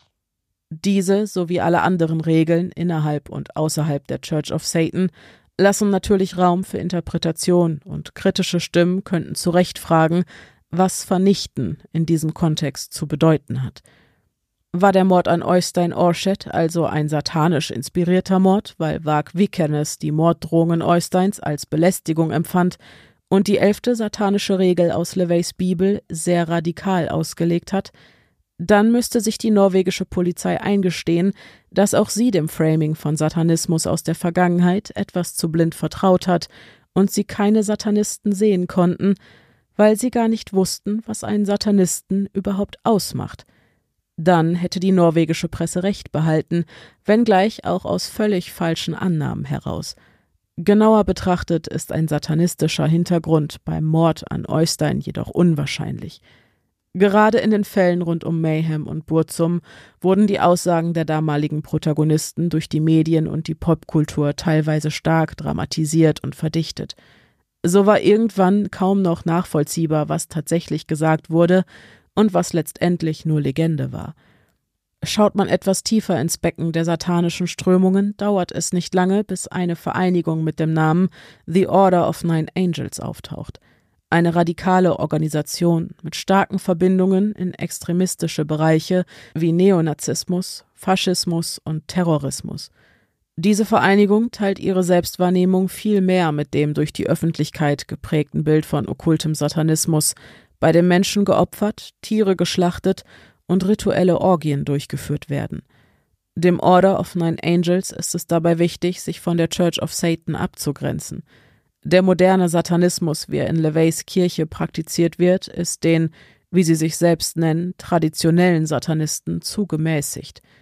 Speaker 1: Diese sowie alle anderen Regeln innerhalb und außerhalb der Church of Satan lassen natürlich Raum für Interpretation, und kritische Stimmen könnten zu Recht fragen, was vernichten in diesem Kontext zu bedeuten hat. War der Mord an Oystein Aarseth also ein satanisch inspirierter Mord, weil Vag Vikernes die Morddrohungen Oysteins als Belästigung empfand und die elfte satanische Regel aus LaVeys Bibel sehr radikal ausgelegt hat? Dann müsste sich die norwegische Polizei eingestehen, dass auch sie dem Framing von Satanismus aus der Vergangenheit etwas zu blind vertraut hat und sie keine Satanisten sehen konnten, weil sie gar nicht wussten, was einen Satanisten überhaupt ausmacht. Dann hätte die norwegische Presse recht behalten, wenngleich auch aus völlig falschen Annahmen heraus. Genauer betrachtet ist ein satanistischer Hintergrund beim Mord an Oystein jedoch unwahrscheinlich. Gerade in den Fällen rund um Mayhem und Burzum wurden die Aussagen der damaligen Protagonisten durch die Medien und die Popkultur teilweise stark dramatisiert und verdichtet. So war irgendwann kaum noch nachvollziehbar, was tatsächlich gesagt wurde und was letztendlich nur Legende war. Schaut man etwas tiefer ins Becken der satanischen Strömungen, dauert es nicht lange, bis eine Vereinigung mit dem Namen The Order of Nine Angels auftaucht. Eine radikale Organisation mit starken Verbindungen in extremistische Bereiche wie Neonazismus, Faschismus und Terrorismus. Diese Vereinigung teilt ihre Selbstwahrnehmung viel mehr mit dem durch die Öffentlichkeit geprägten Bild von okkultem Satanismus, bei dem Menschen geopfert, Tiere geschlachtet und rituelle Orgien durchgeführt werden. Dem Order of Nine Angels ist es dabei wichtig, sich von der Church of Satan abzugrenzen. Der moderne Satanismus, wie er in LaVeys Kirche praktiziert wird, ist den, wie sie sich selbst nennen, traditionellen Satanisten zu gemäßigt.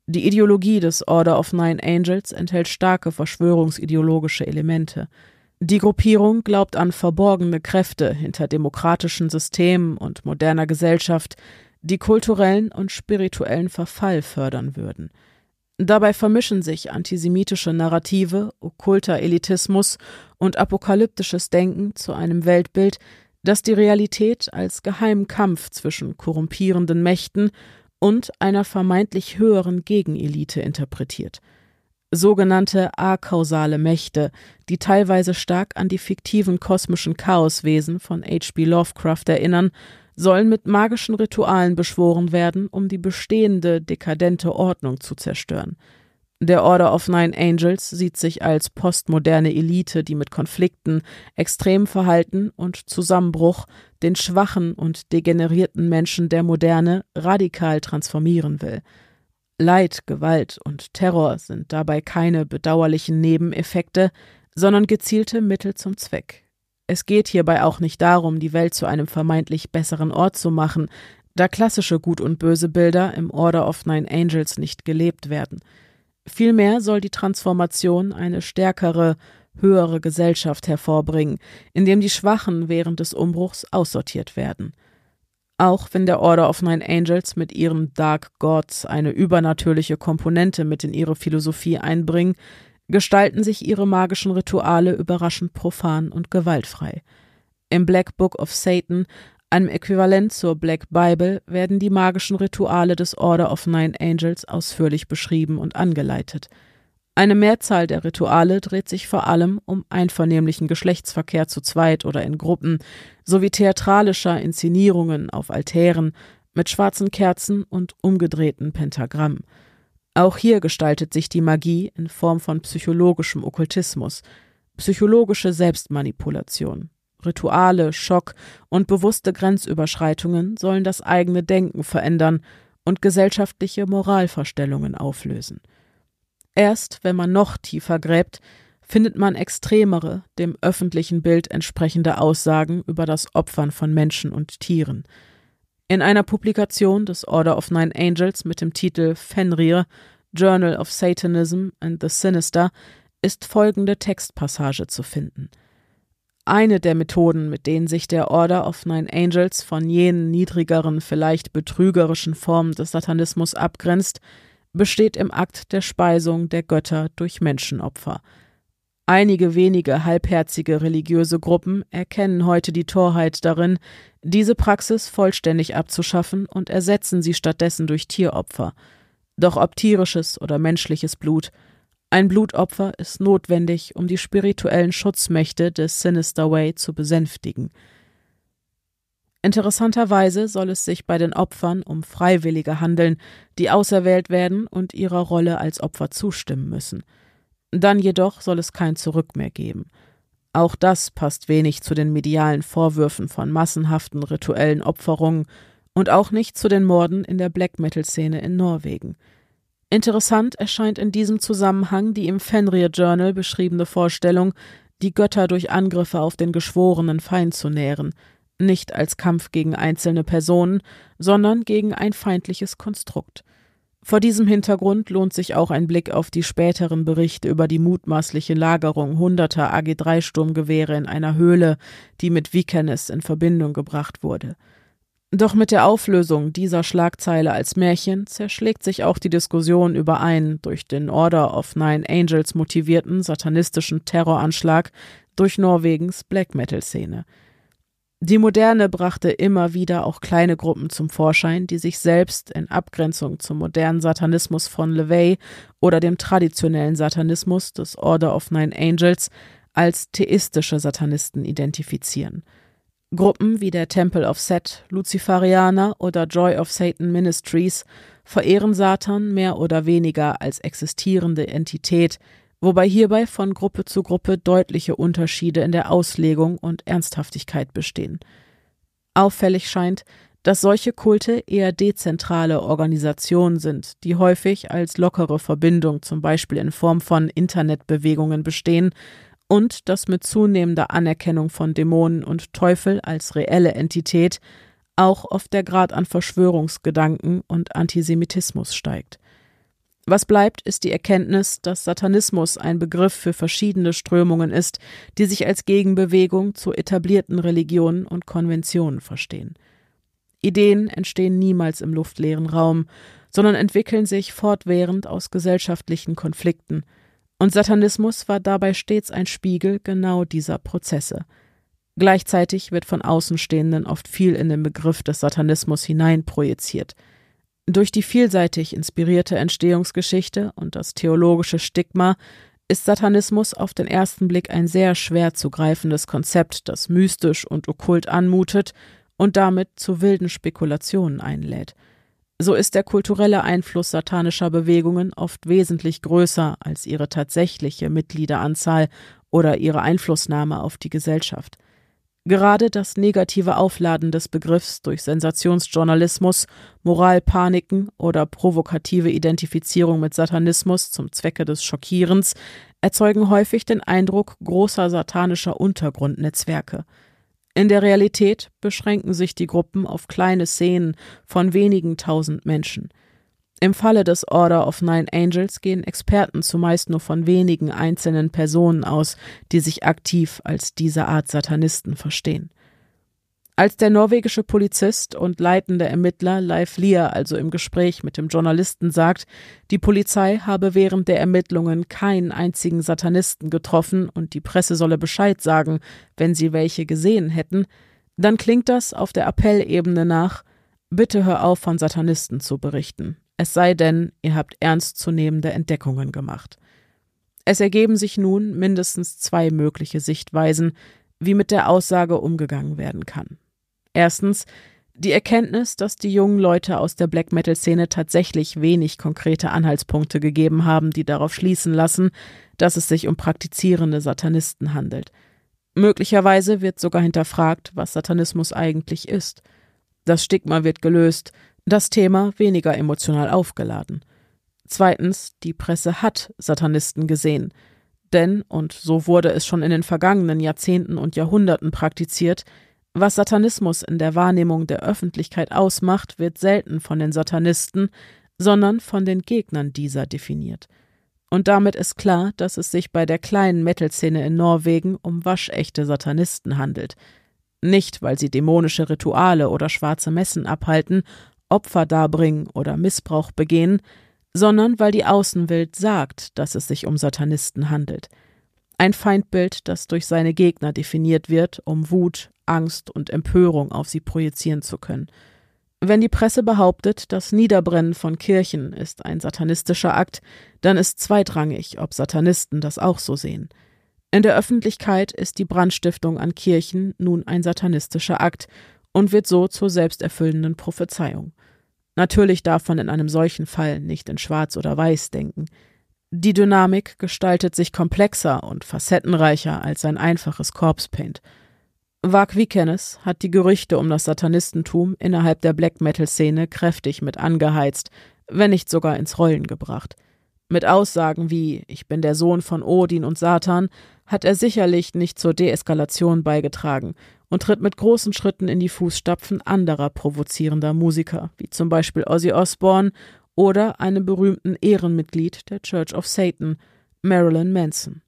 Speaker 1: Die Ideologie des Order of Nine Angels enthält starke verschwörungsideologische Elemente. Die Gruppierung glaubt an verborgene Kräfte hinter demokratischen Systemen und moderner Gesellschaft, die kulturellen und spirituellen Verfall fördern würden. Dabei vermischen sich antisemitische Narrative, okkulter Elitismus und apokalyptisches Denken zu einem Weltbild, das die Realität als geheimen Kampf zwischen korrumpierenden Mächten und einer vermeintlich höheren Gegenelite interpretiert. Sogenannte akausale Mächte, die teilweise stark an die fiktiven kosmischen Chaoswesen von H P Lovecraft erinnern, sollen mit magischen Ritualen beschworen werden, um die bestehende dekadente Ordnung zu zerstören. Der Order of Nine Angels sieht sich als postmoderne Elite, die mit Konflikten, extremem Verhalten und Zusammenbruch den schwachen und degenerierten Menschen der Moderne radikal transformieren will. Leid, Gewalt und Terror sind dabei keine bedauerlichen Nebeneffekte, sondern gezielte Mittel zum Zweck. Es geht hierbei auch nicht darum, die Welt zu einem vermeintlich besseren Ort zu machen, da klassische Gut- und Böse-Bilder im Order of Nine Angels nicht gelebt werden. Vielmehr soll die Transformation eine stärkere, höhere Gesellschaft hervorbringen, indem die Schwachen während des Umbruchs aussortiert werden. Auch wenn der Order of Nine Angels mit ihren Dark Gods eine übernatürliche Komponente mit in ihre Philosophie einbringen, gestalten sich ihre magischen Rituale überraschend profan und gewaltfrei. Im Black Book of Satan, einem Äquivalent zur Black Bible, werden die magischen Rituale des Order of Nine Angels ausführlich beschrieben und angeleitet. Eine Mehrzahl der Rituale dreht sich vor allem um einvernehmlichen Geschlechtsverkehr zu zweit oder in Gruppen, sowie theatralischer Inszenierungen auf Altären mit schwarzen Kerzen und umgedrehten Pentagrammen. Auch hier gestaltet sich die Magie in Form von psychologischem Okkultismus, psychologische Selbstmanipulation. Rituale, Schock und bewusste Grenzüberschreitungen sollen das eigene Denken verändern und gesellschaftliche Moralvorstellungen auflösen. Erst wenn man noch tiefer gräbt, findet man extremere, dem öffentlichen Bild entsprechende Aussagen über das Opfern von Menschen und Tieren. In einer Publikation des Order of Nine Angels mit dem Titel Fenrir, Journal of Satanism and the Sinister, ist folgende Textpassage zu finden. Eine der Methoden, mit denen sich der Order of Nine Angels von jenen niedrigeren, vielleicht betrügerischen Formen des Satanismus abgrenzt, besteht im Akt der Speisung der Götter durch Menschenopfer. Einige wenige halbherzige religiöse Gruppen erkennen heute die Torheit darin, diese Praxis vollständig abzuschaffen und ersetzen sie stattdessen durch Tieropfer. Doch ob tierisches oder menschliches Blut, ein Blutopfer ist notwendig, um die spirituellen Schutzmächte des Sinister Way zu besänftigen. Interessanterweise soll es sich bei den Opfern um Freiwillige handeln, die auserwählt werden und ihrer Rolle als Opfer zustimmen müssen. Dann jedoch soll es kein Zurück mehr geben. Auch das passt wenig zu den medialen Vorwürfen von massenhaften rituellen Opferungen und auch nicht zu den Morden in der Black-Metal-Szene in Norwegen. Interessant erscheint in diesem Zusammenhang die im Fenrir Journal beschriebene Vorstellung, die Götter durch Angriffe auf den geschworenen Feind zu nähren, nicht als Kampf gegen einzelne Personen, sondern gegen ein feindliches Konstrukt. Vor diesem Hintergrund lohnt sich auch ein Blick auf die späteren Berichte über die mutmaßliche Lagerung hunderter A G drei Sturmgewehre in einer Höhle, die mit Vikernes in Verbindung gebracht wurde. Doch mit der Auflösung dieser Schlagzeile als Märchen zerschlägt sich auch die Diskussion über einen durch den Order of Nine Angels motivierten satanistischen Terroranschlag durch Norwegens Black-Metal-Szene. Die Moderne brachte immer wieder auch kleine Gruppen zum Vorschein, die sich selbst in Abgrenzung zum modernen Satanismus von LaVey oder dem traditionellen Satanismus des Order of Nine Angels als theistische Satanisten identifizieren. Gruppen wie der Temple of Set, Luziferianer oder Joy of Satan Ministries verehren Satan mehr oder weniger als existierende Entität, wobei hierbei von Gruppe zu Gruppe deutliche Unterschiede in der Auslegung und Ernsthaftigkeit bestehen. Auffällig scheint, dass solche Kulte eher dezentrale Organisationen sind, die häufig als lockere Verbindung zum Beispiel in Form von Internetbewegungen bestehen und dass mit zunehmender Anerkennung von Dämonen und Teufel als reelle Entität auch oft der Grad an Verschwörungsgedanken und Antisemitismus steigt. Was bleibt, ist die Erkenntnis, dass Satanismus ein Begriff für verschiedene Strömungen ist, die sich als Gegenbewegung zu etablierten Religionen und Konventionen verstehen. Ideen entstehen niemals im luftleeren Raum, sondern entwickeln sich fortwährend aus gesellschaftlichen Konflikten. Und Satanismus war dabei stets ein Spiegel genau dieser Prozesse. Gleichzeitig wird von Außenstehenden oft viel in den Begriff des Satanismus hineinprojiziert. Durch die vielseitig inspirierte Entstehungsgeschichte und das theologische Stigma ist Satanismus auf den ersten Blick ein sehr schwer zu greifendes Konzept, das mystisch und okkult anmutet und damit zu wilden Spekulationen einlädt. So ist der kulturelle Einfluss satanischer Bewegungen oft wesentlich größer als ihre tatsächliche Mitgliederanzahl oder ihre Einflussnahme auf die Gesellschaft. Gerade das negative Aufladen des Begriffs durch Sensationsjournalismus, Moralpaniken oder provokative Identifizierung mit Satanismus zum Zwecke des Schockierens erzeugen häufig den Eindruck großer satanischer Untergrundnetzwerke. In der Realität beschränken sich die Gruppen auf kleine Szenen von wenigen tausend Menschen. Im Falle des Order of Nine Angels gehen Experten zumeist nur von wenigen einzelnen Personen aus, die sich aktiv als diese Art Satanisten verstehen. Als der norwegische Polizist und leitende Ermittler Leif Lier also im Gespräch mit dem Journalisten sagt, die Polizei habe während der Ermittlungen keinen einzigen Satanisten getroffen und die Presse solle Bescheid sagen, wenn sie welche gesehen hätten, dann klingt das auf der Appellebene nach: Bitte hör auf, von Satanisten zu berichten. Es sei denn, ihr habt ernstzunehmende Entdeckungen gemacht. Es ergeben sich nun mindestens zwei mögliche Sichtweisen, wie mit der Aussage umgegangen werden kann. Erstens, die Erkenntnis, dass die jungen Leute aus der Black-Metal-Szene tatsächlich wenig konkrete Anhaltspunkte gegeben haben, die darauf schließen lassen, dass es sich um praktizierende Satanisten handelt. Möglicherweise wird sogar hinterfragt, was Satanismus eigentlich ist. Das Stigma wird gelöst, das Thema weniger emotional aufgeladen. Zweitens, die Presse hat Satanisten gesehen. Denn, und so wurde es schon in den vergangenen Jahrzehnten und Jahrhunderten praktiziert, was Satanismus in der Wahrnehmung der Öffentlichkeit ausmacht, wird selten von den Satanisten, sondern von den Gegnern dieser definiert. Und damit ist klar, dass es sich bei der kleinen Metal-Szene in Norwegen um waschechte Satanisten handelt. Nicht, weil sie dämonische Rituale oder schwarze Messen abhalten, Opfer darbringen oder Missbrauch begehen, sondern weil die Außenwelt sagt, dass es sich um Satanisten handelt. Ein Feindbild, das durch seine Gegner definiert wird, um Wut, Angst und Empörung auf sie projizieren zu können. Wenn die Presse behauptet, das Niederbrennen von Kirchen ist ein satanistischer Akt, dann ist zweitrangig, ob Satanisten das auch so sehen. In der Öffentlichkeit ist die Brandstiftung an Kirchen nun ein satanistischer Akt und wird so zur selbsterfüllenden Prophezeiung. Natürlich darf man in einem solchen Fall nicht in Schwarz oder Weiß denken. Die Dynamik gestaltet sich komplexer und facettenreicher als ein einfaches Corpse-Paint. Varg Vikernes hat die Gerüchte um das Satanistentum innerhalb der Black-Metal-Szene kräftig mit angeheizt, wenn nicht sogar ins Rollen gebracht. Mit Aussagen wie »Ich bin der Sohn von Odin und Satan« hat er sicherlich nicht zur Deeskalation beigetragen und tritt mit großen Schritten in die Fußstapfen anderer provozierender Musiker, wie zum Beispiel Ozzy Osbourne oder einem berühmten Ehrenmitglied der Church of Satan, Marilyn Manson.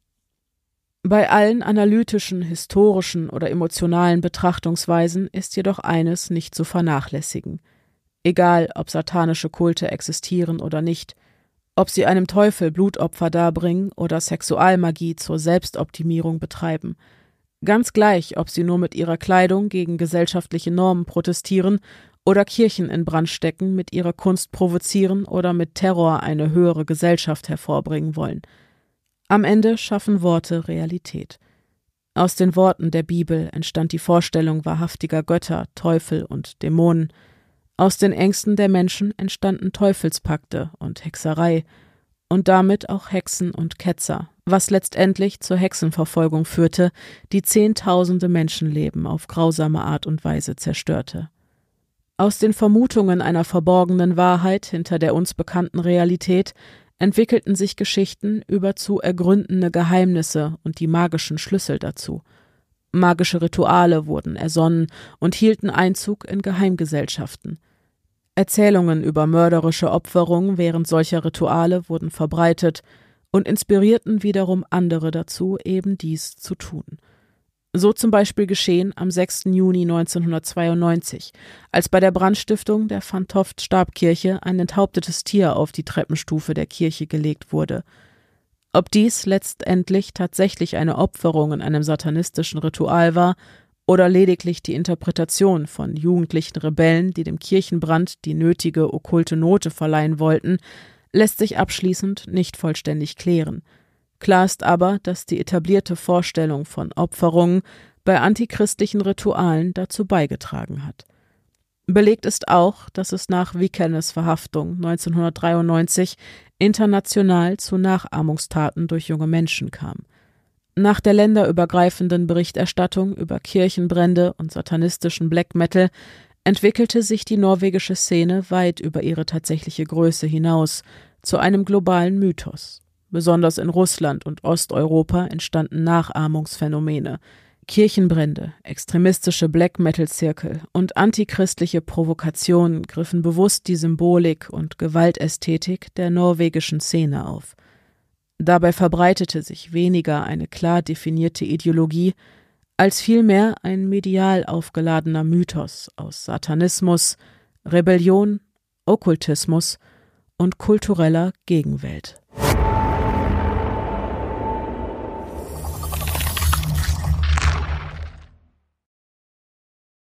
Speaker 1: Bei allen analytischen, historischen oder emotionalen Betrachtungsweisen ist jedoch eines nicht zu vernachlässigen. Egal, ob satanische Kulte existieren oder nicht, ob sie einem Teufel Blutopfer darbringen oder Sexualmagie zur Selbstoptimierung betreiben, ganz gleich, ob sie nur mit ihrer Kleidung gegen gesellschaftliche Normen protestieren oder Kirchen in Brand stecken, mit ihrer Kunst provozieren oder mit Terror eine höhere Gesellschaft hervorbringen wollen. Am Ende schaffen Worte Realität. Aus den Worten der Bibel entstand die Vorstellung wahrhaftiger Götter, Teufel und Dämonen. Aus den Ängsten der Menschen entstanden Teufelspakte und Hexerei und damit auch Hexen und Ketzer, was letztendlich zur Hexenverfolgung führte, die zehntausende Menschenleben auf grausame Art und Weise zerstörte. Aus den Vermutungen einer verborgenen Wahrheit hinter der uns bekannten Realität entwickelten sich Geschichten über zu ergründende Geheimnisse und die magischen Schlüssel dazu. Magische Rituale wurden ersonnen und hielten Einzug in Geheimgesellschaften. Erzählungen über mörderische Opferung während solcher Rituale wurden verbreitet und inspirierten wiederum andere dazu, eben dies zu tun. So zum Beispiel geschehen am sechsten Juni neunzehnhundertzweiundneunzig, als bei der Brandstiftung der Vantoft-Stabkirche ein enthauptetes Tier auf die Treppenstufe der Kirche gelegt wurde. Ob dies letztendlich tatsächlich eine Opferung in einem satanistischen Ritual war oder lediglich die Interpretation von jugendlichen Rebellen, die dem Kirchenbrand die nötige okkulte Note verleihen wollten, lässt sich abschließend nicht vollständig klären. Klar ist aber, dass die etablierte Vorstellung von Opferungen bei antichristlichen Ritualen dazu beigetragen hat. Belegt ist auch, dass es nach Vikernes Verhaftung neunzehnhundertdreiundneunzig international zu Nachahmungstaten durch junge Menschen kam. Nach der länderübergreifenden Berichterstattung über Kirchenbrände und satanistischen Black Metal entwickelte sich die norwegische Szene weit über ihre tatsächliche Größe hinaus zu einem globalen Mythos. Besonders in Russland und Osteuropa entstanden Nachahmungsphänomene. Kirchenbrände, extremistische Black-Metal-Zirkel und antichristliche Provokationen griffen bewusst die Symbolik und Gewaltästhetik der norwegischen Szene auf. Dabei verbreitete sich weniger eine klar definierte Ideologie, als vielmehr ein medial aufgeladener Mythos aus Satanismus, Rebellion, Okkultismus und kultureller Gegenwelt.